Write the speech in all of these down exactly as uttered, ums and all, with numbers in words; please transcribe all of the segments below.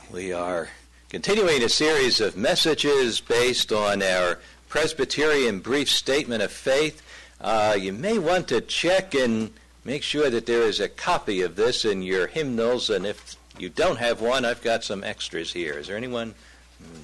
We are continuing a series of messages based on our Presbyterian Brief Statement of Faith. Uh, you may want to check and make sure that there is a copy of this in your hymnals, and if you don't have one, I've got some extras here. Is there anyone? Hmm.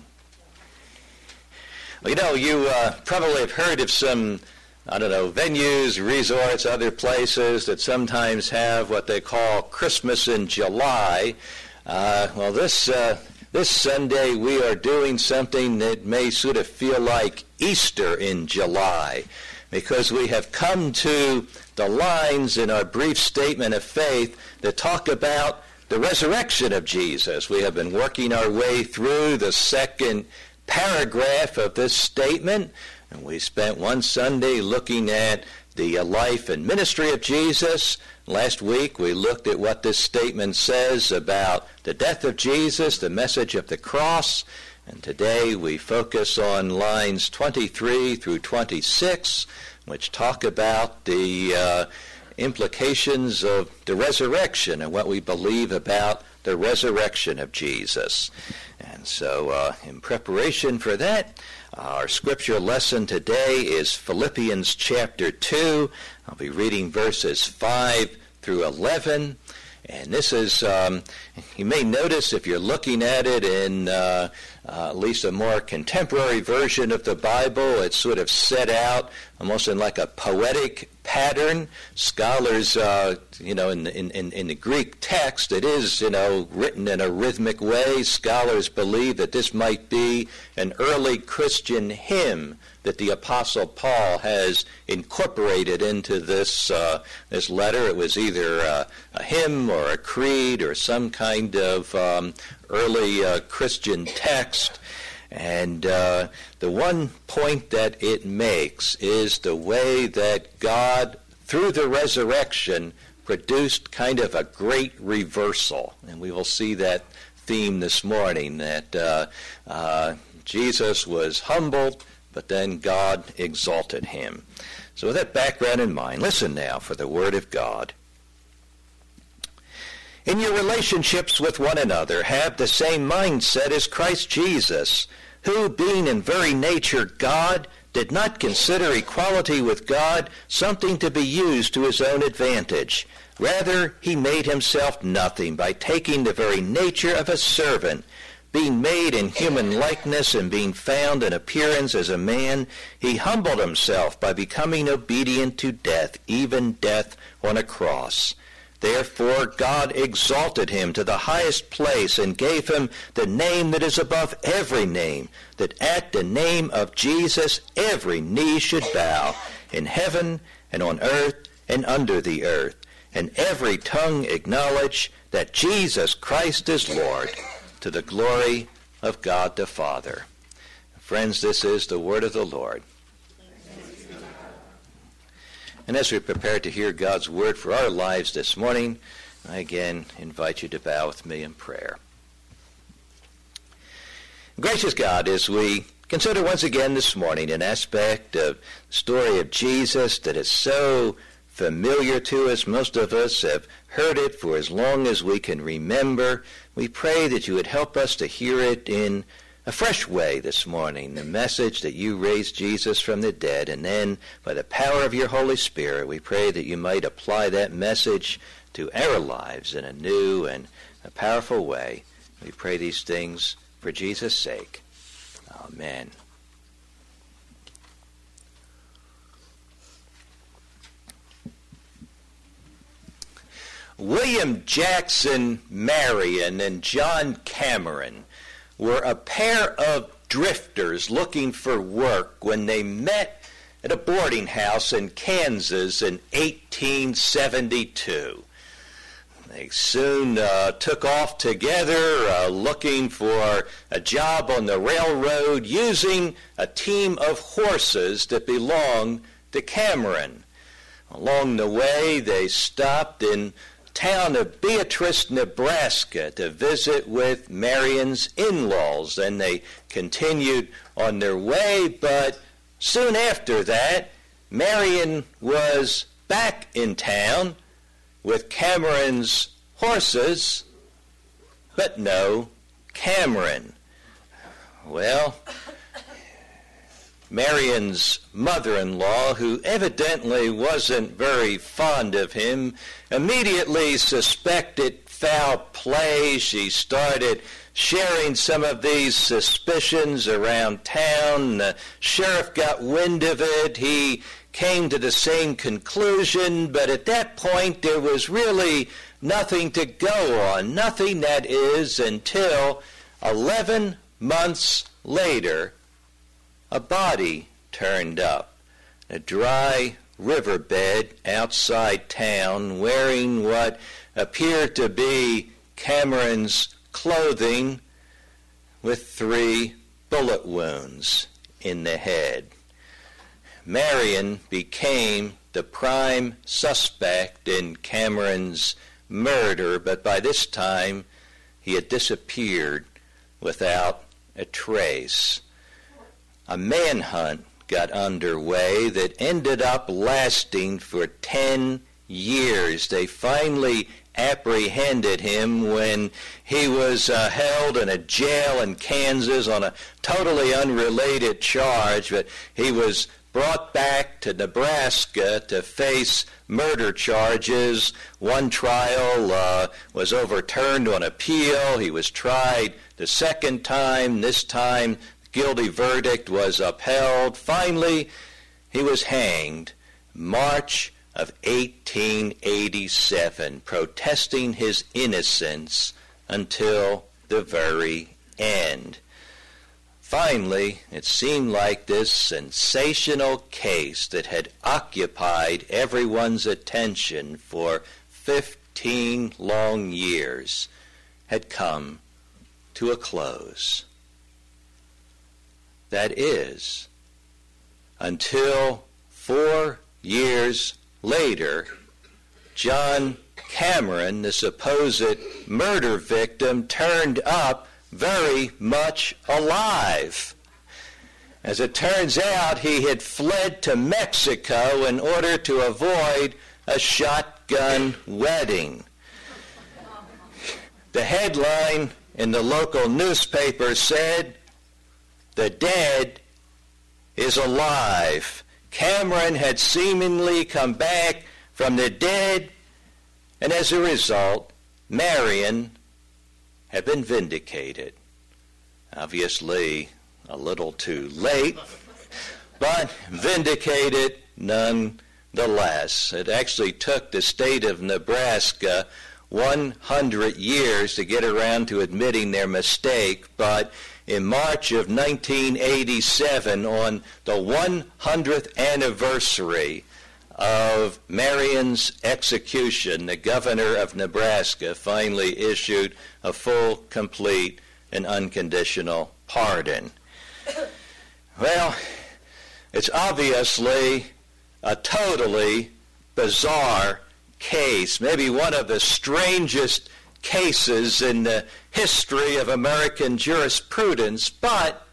Well, you know, you uh, probably have heard of some, I don't know, venues, resorts, other places that sometimes have what they call Christmas in July. Uh, well, this uh, this Sunday we are doing something that may sort of feel like Easter in July, because we have come to the lines in our brief statement of faith that talk about the resurrection of Jesus. We have been working our way through the second paragraph of this statement, and we spent one Sunday looking at the life and ministry of Jesus. Last week we looked at what this statement says about the death of Jesus, the message of the cross, and today we focus on lines twenty-three through twenty-six, which talk about the uh, implications of the resurrection and what we believe about the resurrection of Jesus. And so uh, in preparation for that, our scripture lesson today is Philippians chapter two. I'll be reading verses five through eleven. And this is, um, you may notice if you're looking at it in uh, uh, at least a more contemporary version of the Bible, it's sort of set out almost in like a poetic pattern. Scholars, uh, you know, in, in, in the Greek text, it is, you know, written in a rhythmic way. Scholars believe that this might be an early Christian hymn that the Apostle Paul has incorporated into this uh, this letter. It was either uh, a hymn or a creed or some kind of um, early uh, Christian text. And uh, the one point that it makes is the way that God, through the resurrection, produced kind of a great reversal. And we will see that theme this morning, that uh, uh, Jesus was humbled, but then God exalted him. So with that background in mind, listen now for the word of God. In your relationships with one another, have the same mindset as Christ Jesus, who, being in very nature God, did not consider equality with God something to be used to his own advantage. Rather, he made himself nothing by taking the very nature of a servant. Being made in human likeness and being found in appearance as a man, he humbled himself by becoming obedient to death, even death on a cross. Therefore God exalted him to the highest place and gave him the name that is above every name, that at the name of Jesus every knee should bow, in heaven and on earth and under the earth, and every tongue acknowledge that Jesus Christ is Lord, to the glory of God the Father. Friends, this is the word of the Lord. And as we prepare to hear God's word for our lives this morning, I again invite you to bow with me in prayer. Gracious God, as we consider once again this morning an aspect of the story of Jesus that is so familiar to us, most of us have heard it for as long as we can remember, we pray that you would help us to hear it in a fresh way this morning, the message that you raised Jesus from the dead, and then by the power of your Holy Spirit, we pray that you might apply that message to our lives in a new and a powerful way. We pray these things for Jesus' sake. Amen. William Jackson Marion and John Cameron were a pair of drifters looking for work when they met at a boarding house in Kansas in eighteen seventy-two. They soon uh, took off together uh, looking for a job on the railroad using a team of horses that belonged to Cameron. Along the way, they stopped in town of Beatrice, Nebraska to visit with Marion's in-laws. Then they continued on their way, but soon after that, Marion was back in town with Cameron's horses, but no Cameron. Well, Marion's mother-in-law, who evidently wasn't very fond of him, immediately suspected foul play. She started sharing some of these suspicions around town. The sheriff got wind of it. He came to the same conclusion, but at that point there was really nothing to go on. Nothing, that is, until eleven months later, a body turned up, a dry riverbed outside town, wearing what appeared to be Cameron's clothing, with three bullet wounds in the head. Marion became the prime suspect in Cameron's murder, but by this time he had disappeared without a trace. A manhunt got underway that ended up lasting for ten years. They finally apprehended him when he was uh, held in a jail in Kansas on a totally unrelated charge, but he was brought back to Nebraska to face murder charges. One trial uh, was overturned on appeal. He was tried the second time. This time, the guilty verdict was upheld. Finally, he was hanged March of eighteen eighty-seven, protesting his innocence until the very end. Finally, it seemed like this sensational case that had occupied everyone's attention for fifteen long years had come to a close. That is, until four years later, John Cameron, the supposed murder victim, turned up very much alive. As it turns out, he had fled to Mexico in order to avoid a shotgun wedding. The headline in the local newspaper said, "The dead is alive." Cameron had seemingly come back from the dead, and as a result, Marion had been vindicated. Obviously, a little too late, but vindicated nonetheless. It actually took the state of Nebraska one hundred years to get around to admitting their mistake, but in March of nineteen eighty-seven, on the one hundredth anniversary of Marion's execution, the governor of Nebraska finally issued a full, complete, and unconditional pardon. Well, it's obviously a totally bizarre case, maybe one of the strangest cases in the history of American jurisprudence, but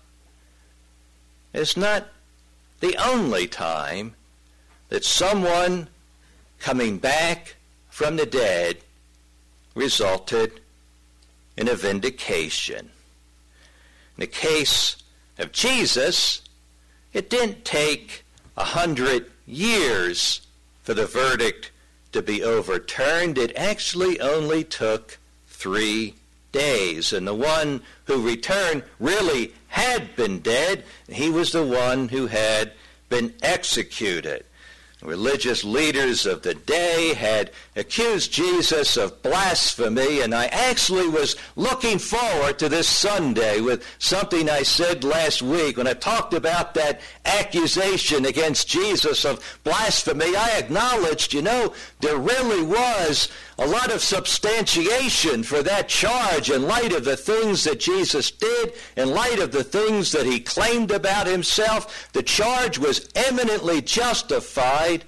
it's not the only time that someone coming back from the dead resulted in a vindication. In the case of Jesus, it didn't take a hundred years for the verdict to be overturned. It actually only took three days. And the one who returned really had been dead. He was the one who had been executed. Religious leaders of the day had accused Jesus of blasphemy, and I actually was looking forward to this Sunday with something I said last week when I talked about that accusation against Jesus of blasphemy. I acknowledged, you know, there really was a lot of substantiation for that charge in light of the things that Jesus did, in light of the things that he claimed about himself. The charge was eminently justified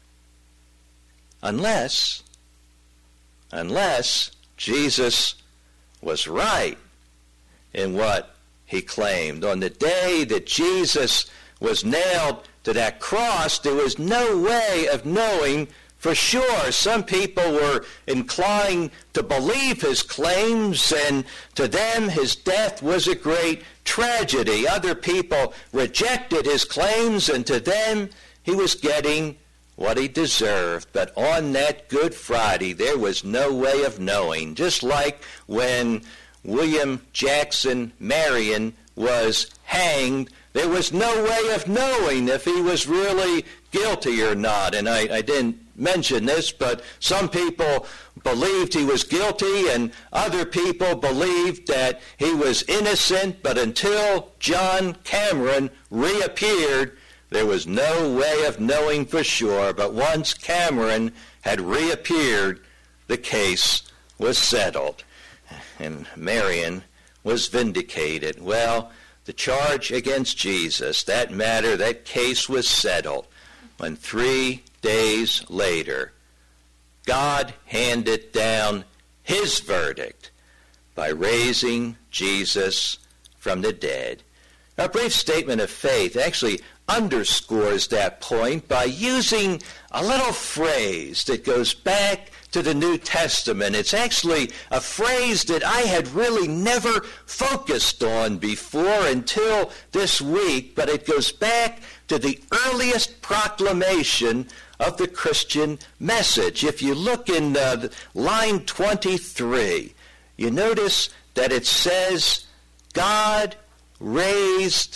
unless, unless Jesus was right in what he claimed. On the day that Jesus was nailed to that cross, there was no way of knowing For sure, some people were inclined to believe his claims, and to them his death was a great tragedy. Other people rejected his claims, and to them he was getting what he deserved. But on that Good Friday, there was no way of knowing. Just like when William Jackson Marion was hanged, there was no way of knowing if he was really guilty or not. And I, I didn't mention this, but some people believed he was guilty and other people believed that he was innocent. But until John Cameron reappeared, there was no way of knowing for sure. But once Cameron had reappeared, the case was settled, and Marion was vindicated. Well, the charge against Jesus, that matter, that case was settled when three days later, God handed down his verdict by raising Jesus from the dead. A brief statement of faith actually underscores that point by using a little phrase that goes back to the New Testament. It's actually a phrase that I had really never focused on before until this week, but it goes back to the earliest proclamation of the Christian message. If you look in uh, line twenty-three, you notice that it says, God raised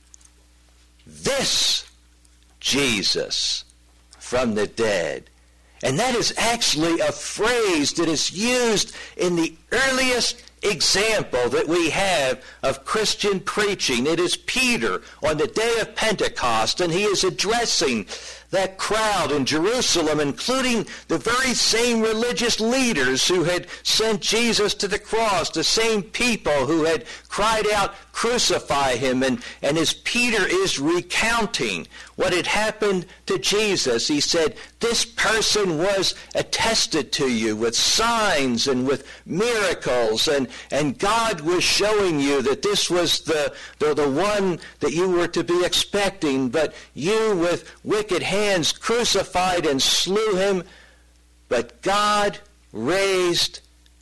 this Jesus from the dead. And that is actually a phrase that is used in the earliest example that we have of Christian preaching. It is Peter on the day of Pentecost, and he is addressing that crowd in Jerusalem, including the very same religious leaders who had sent Jesus to the cross, the same people who had cried out, crucify him. And, and as Peter is recounting what had happened to Jesus, he said, this person was attested to you with signs and with miracles, and, and God was showing you that this was the, the, the one that you were to be expecting, but you with wicked hands crucified and slew him. But God raised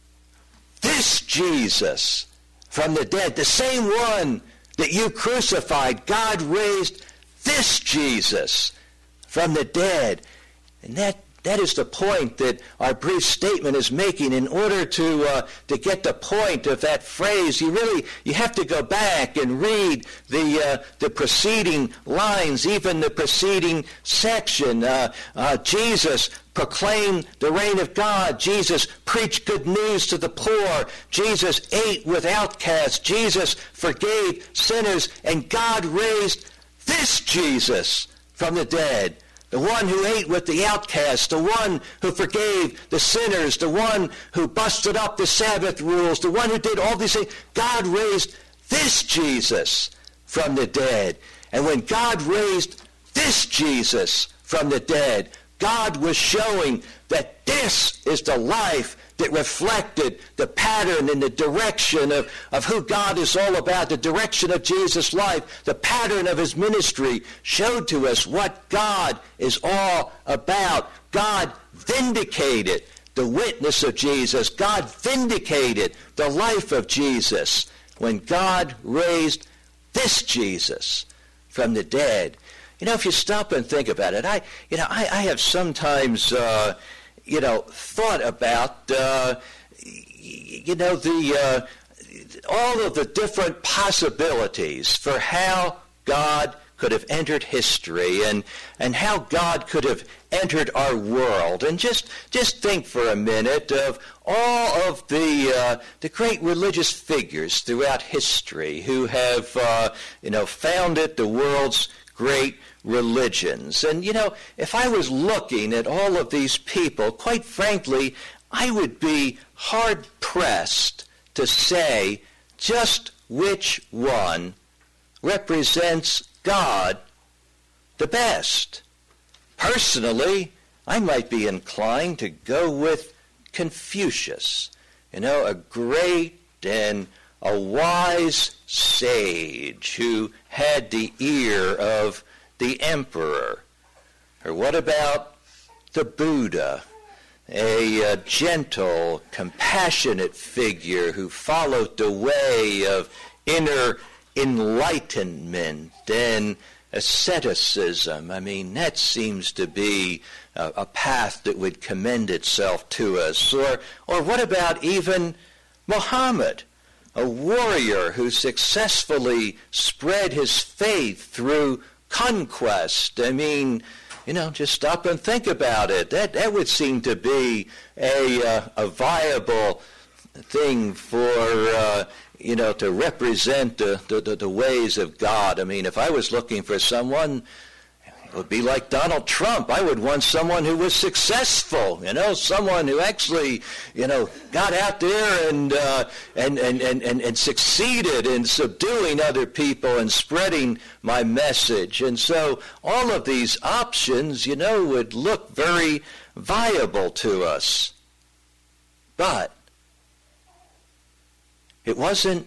this Jesus from the dead, the same one that you crucified. God raised this Jesus from the dead. And that That is the point that our brief statement is making. In order to uh, to get the point of that phrase, you really you have to go back and read the uh, the preceding lines, even the preceding section. Uh, uh, Jesus proclaimed the reign of God. Jesus preached good news to the poor. Jesus ate with outcasts. Jesus forgave sinners, and God raised this Jesus from the dead. The one who ate with the outcasts, the one who forgave the sinners, the one who busted up the Sabbath rules, the one who did all these things. God raised this Jesus from the dead. And when God raised this Jesus from the dead, God was showing that this is the life that reflected the pattern and the direction of, of who God is all about, the direction of Jesus' life, the pattern of his ministry showed to us what God is all about. God vindicated the witness of Jesus. God vindicated the life of Jesus when God raised this Jesus from the dead. You know, if you stop and think about it, I, you know, I, I have sometimes, uh, you know, thought about, uh, you know, the uh, all of the different possibilities for how God could have entered history and and how God could have entered our world. And just just think for a minute of all of the uh, the great religious figures throughout history who have, uh, you know, founded the world's great religions. And, you know, if I was looking at all of these people, quite frankly, I would be hard-pressed to say just which one represents God the best. Personally, I might be inclined to go with Confucius, you know, a great and a wise sage who had the ear of the emperor. Or what about the Buddha, a, a gentle, compassionate figure who followed the way of inner enlightenment and asceticism. I mean, that seems to be a, a path that would commend itself to us. Or, or what about even Muhammad, a warrior who successfully spread his faith through conquest? I mean, you know, just stop and think about it. That that would seem to be a uh, a viable thing for uh, you know to represent the, the the ways of God. I mean, if I was looking for someone, it would be like Donald Trump. I would want someone who was successful, you know, someone who actually, you know, got out there and uh, and, and, and, and and succeeded in subduing other people and spreading my message. And so all of these options, you know, would look very viable to us. But it wasn't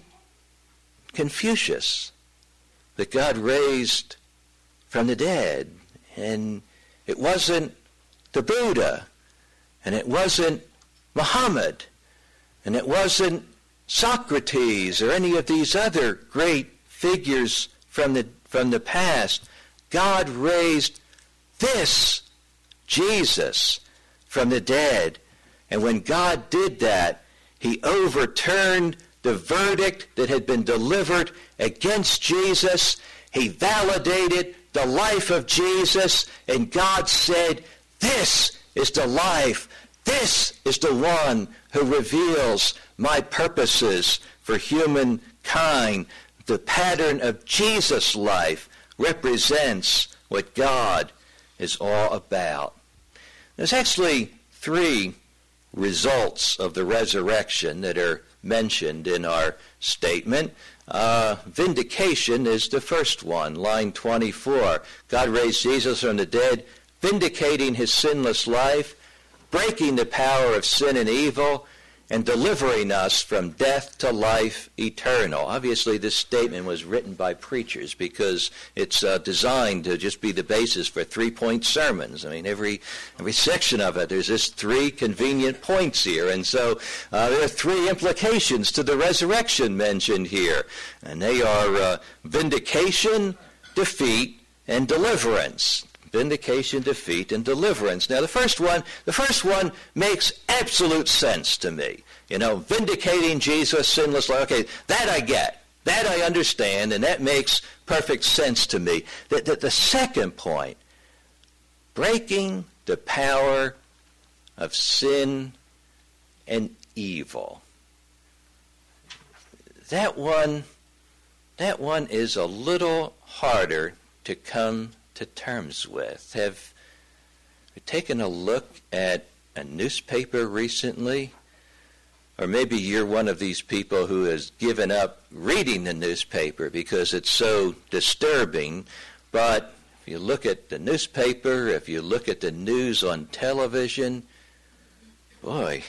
Confucius that God raised from the dead, and it wasn't the Buddha, and it wasn't Muhammad, and it wasn't Socrates or any of these other great figures from the from the past. God raised this Jesus from the dead, and when God did that, he overturned the verdict that had been delivered against Jesus. He validated the life of Jesus, and God said, this is the life, this is the one who reveals my purposes for humankind. The pattern of Jesus' life represents what God is all about. There's actually three results of the resurrection that are mentioned in our statement. Uh, vindication is the first one, line twenty-four. God raised Jesus from the dead, vindicating his sinless life, breaking the power of sin and evil, and delivering us from death to life eternal. Obviously, this statement was written by preachers because it's uh, designed to just be the basis for three-point sermons. I mean, every every section of it, there's just three convenient points here. And so uh, there are three implications to the resurrection mentioned here. And they are uh, vindication, defeat, and deliverance. Vindication, defeat, and deliverance. Now, the first one, the first one makes absolute sense to me. You know, vindicating Jesus' sinless life. Okay, that I get. That I understand, and that makes perfect sense to me. The, the, the second point, breaking the power of sin and evil. That one, that one is a little harder to come to terms with. Have you taken a look at a newspaper recently? Or maybe you're one of these people who has given up reading the newspaper because it's so disturbing. But if you look at the newspaper, if you look at the news on television, boy,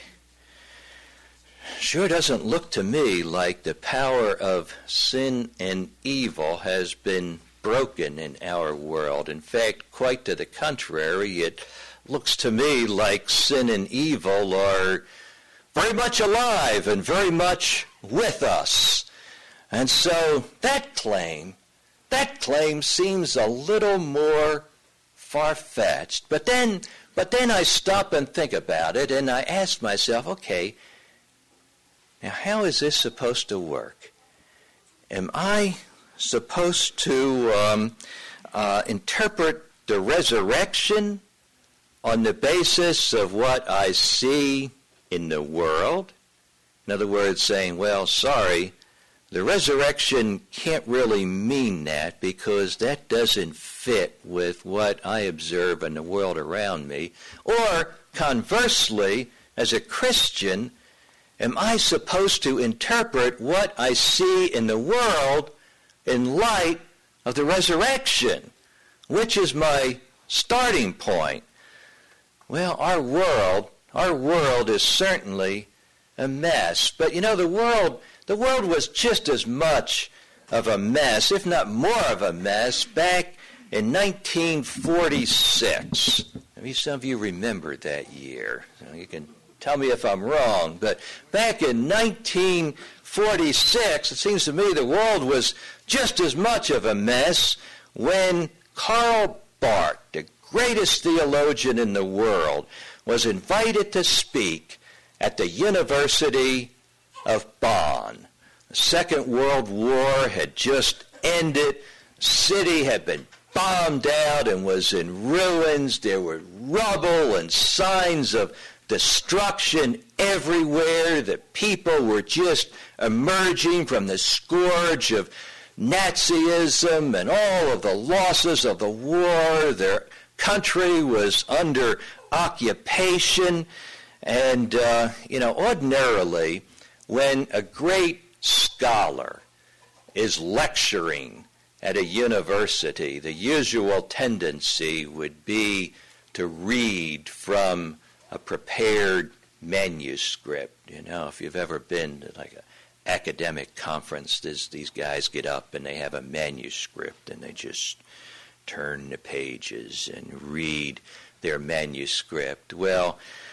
sure doesn't look to me like the power of sin and evil has been broken in our world. In fact, quite to the contrary, it looks to me like sin and evil are very much alive and very much with us. And so that claim, that claim seems a little more far-fetched. But then, but then I stop and think about it, and I ask myself, okay, now how is this supposed to work? Am I supposed to um, uh, interpret the resurrection on the basis of what I see in the world? In other words, saying, well, sorry, the resurrection can't really mean that because that doesn't fit with what I observe in the world around me. Or conversely, as a Christian, am I supposed to interpret what I see in the world in light of the resurrection? Which is my starting point? Well, our world, our world is certainly a mess. But you know, the world, the world was just as much of a mess, if not more of a mess, back in nineteen forty-six. Maybe some of you remember that year. So you can tell me if I'm wrong, but back in nineteen forty-six, it seems to me the world was just as much of a mess when Karl Barth, the greatest theologian in the world, was invited to speak at the University of Bonn. The Second World War had just ended. The city had been bombed out and was in ruins. There were rubble and signs of destruction everywhere. The people were just emerging from the scourge of Nazism and all of the losses of the war. Their country was under occupation. And, uh, you know, ordinarily, when a great scholar is lecturing at a university, the usual tendency would be to read from a prepared manuscript. You know, if you've ever been to like an academic conference, these guys get up and they have a manuscript and they just turn the pages and read their manuscript. Well,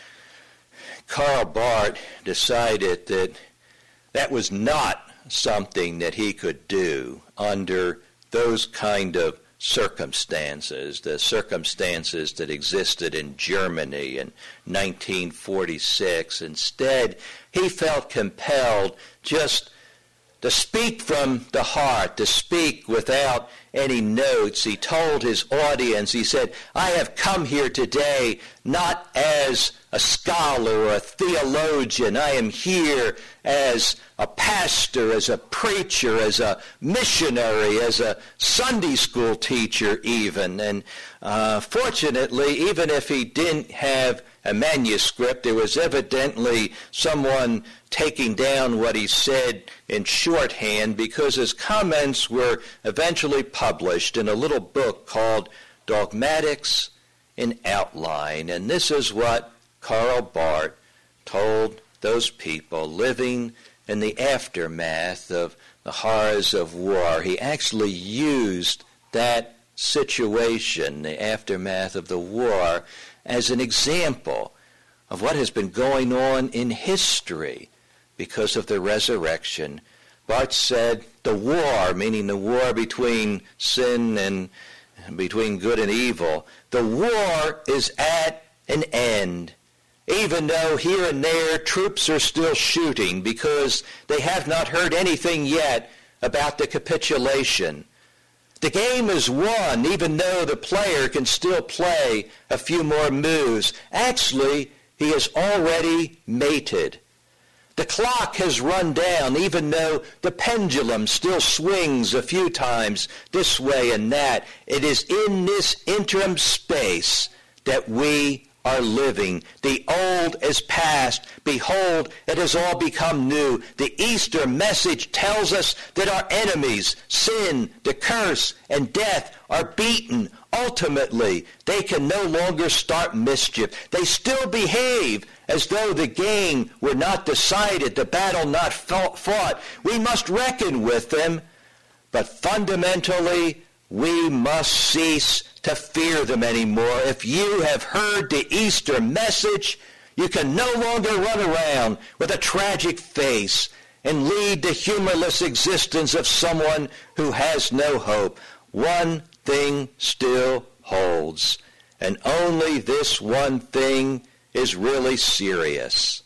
Karl Barth decided that that was not something that he could do under those kind of circumstances, the circumstances that existed in Germany in nineteen forty-six. Instead, he felt compelled just to speak from the heart, to speak without any notes. He told his audience, he said, I have come here today not as a scholar or a theologian. I am here as a pastor, as a preacher, as a missionary, as a Sunday school teacher even. And uh, fortunately, even if he didn't have a manuscript, there was evidently someone taking down what he said in shorthand, because his comments were eventually published in a little book called Dogmatics in Outline. And this is what Karl Barth told those people living in the aftermath of the horrors of war. He actually used that situation, the aftermath of the war, as an example of what has been going on in history because of the resurrection. Barth said the war, meaning the war between sin and between good and evil, the war is at an end. Even though here and there troops are still shooting because they have not heard anything yet about the capitulation. The game is won even though the player can still play a few more moves. Actually, he has already mated. The clock has run down even though the pendulum still swings a few times this way and that. It is in this interim space that we are living. The old is past. Behold, it has all become new. The Easter message tells us that our enemies, sin, the curse, and death, are beaten. Ultimately, they can no longer start mischief. They still behave as though the game were not decided, the battle not fought. We must reckon with them, but fundamentally, we must cease to fear them anymore. If you have heard the Easter message, you can no longer run around with a tragic face and lead the humorless existence of someone who has no hope. One thing still holds, and only this one thing is really serious: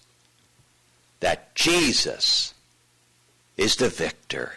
that Jesus is the victor.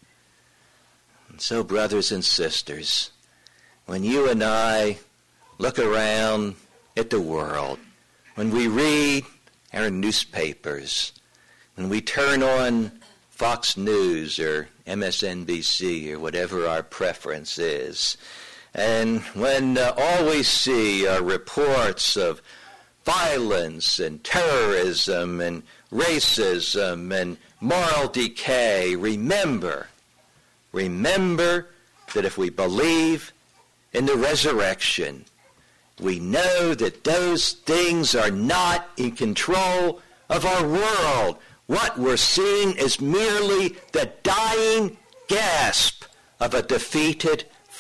And so, brothers and sisters, when you and I look around at the world, when we read our newspapers, when we turn on Fox News or M S N B C or whatever our preference is, and when uh, all we see are reports of violence and terrorism and racism and moral decay, remember, remember that if we believe in the resurrection, we know that those things are not in control of our world. What we're seeing is merely the dying gasp of a defeated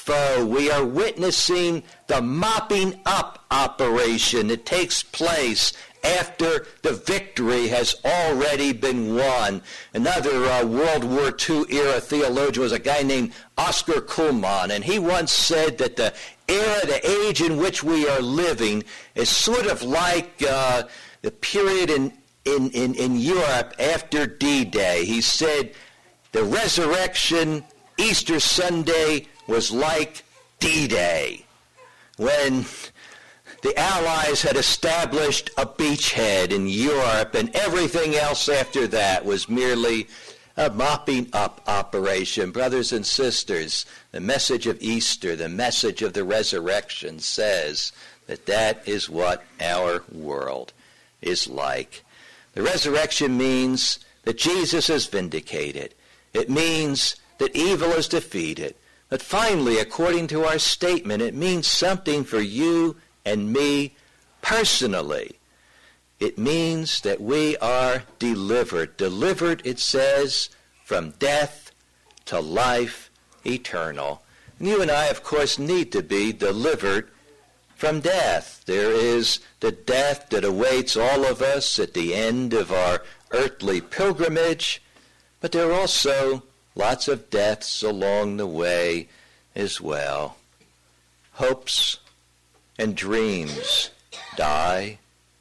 foe. We are witnessing the mopping up operation that takes place after the victory has already been won. Another uh, World War Two era theologian was a guy named Oscar Kuhlman, and he once said that the era, the age in which we are living is sort of like uh, the period in, in, in, in Europe after D-Day. He said the resurrection, Easter Sunday, was like D-Day, when the Allies had established a beachhead in Europe, and everything else after that was merely a mopping up operation. Brothers and sisters, the message of Easter, the message of the resurrection says that that is what our world is like. The resurrection means that Jesus is vindicated. It means that evil is defeated. But finally, according to our statement, it means something for you and me personally. It means that we are delivered. Delivered, it says, from death to life eternal. And you and I, of course, need to be delivered from death. There is the death that awaits all of us at the end of our earthly pilgrimage, but there are also lots of deaths along the way as well. Hopes and dreams die.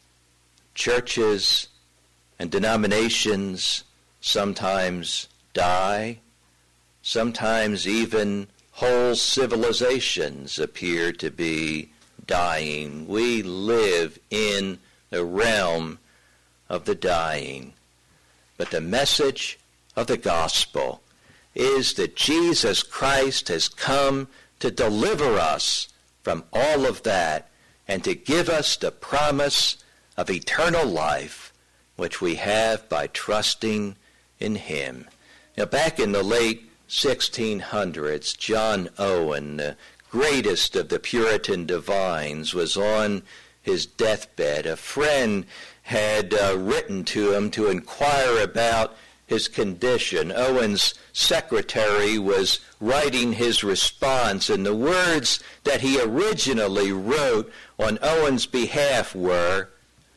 Churches and denominations sometimes die. Sometimes even whole civilizations appear to be dying. We live in the realm of the dying. But the message of the gospel is that Jesus Christ has come to deliver us from all of that and to give us the promise of eternal life, which we have by trusting in him. Now, back in the late sixteen hundreds, John Owen, the greatest of the Puritan divines, was on his deathbed. A friend had uh, written to him to inquire about his condition. Owen's secretary was writing his response, and the words that he originally wrote on Owen's behalf were,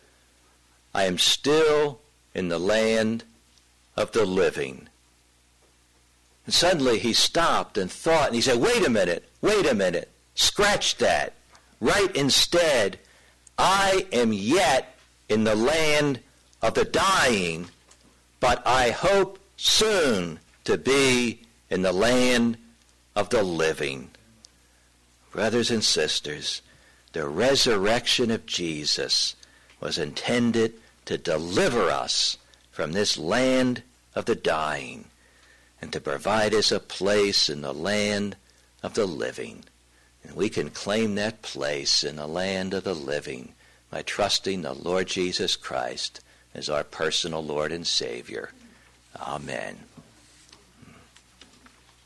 "I am still in the land of the living." And suddenly he stopped and thought, and he said, wait a minute, wait a minute, scratch that. Write instead, "I am yet in the land of the dying, but I hope soon to be in the land of the living." Brothers and sisters, the resurrection of Jesus was intended to deliver us from this land of the dying and to provide us a place in the land of the living. And we can claim that place in the land of the living by trusting the Lord Jesus Christ as our personal Lord and Savior. Amen.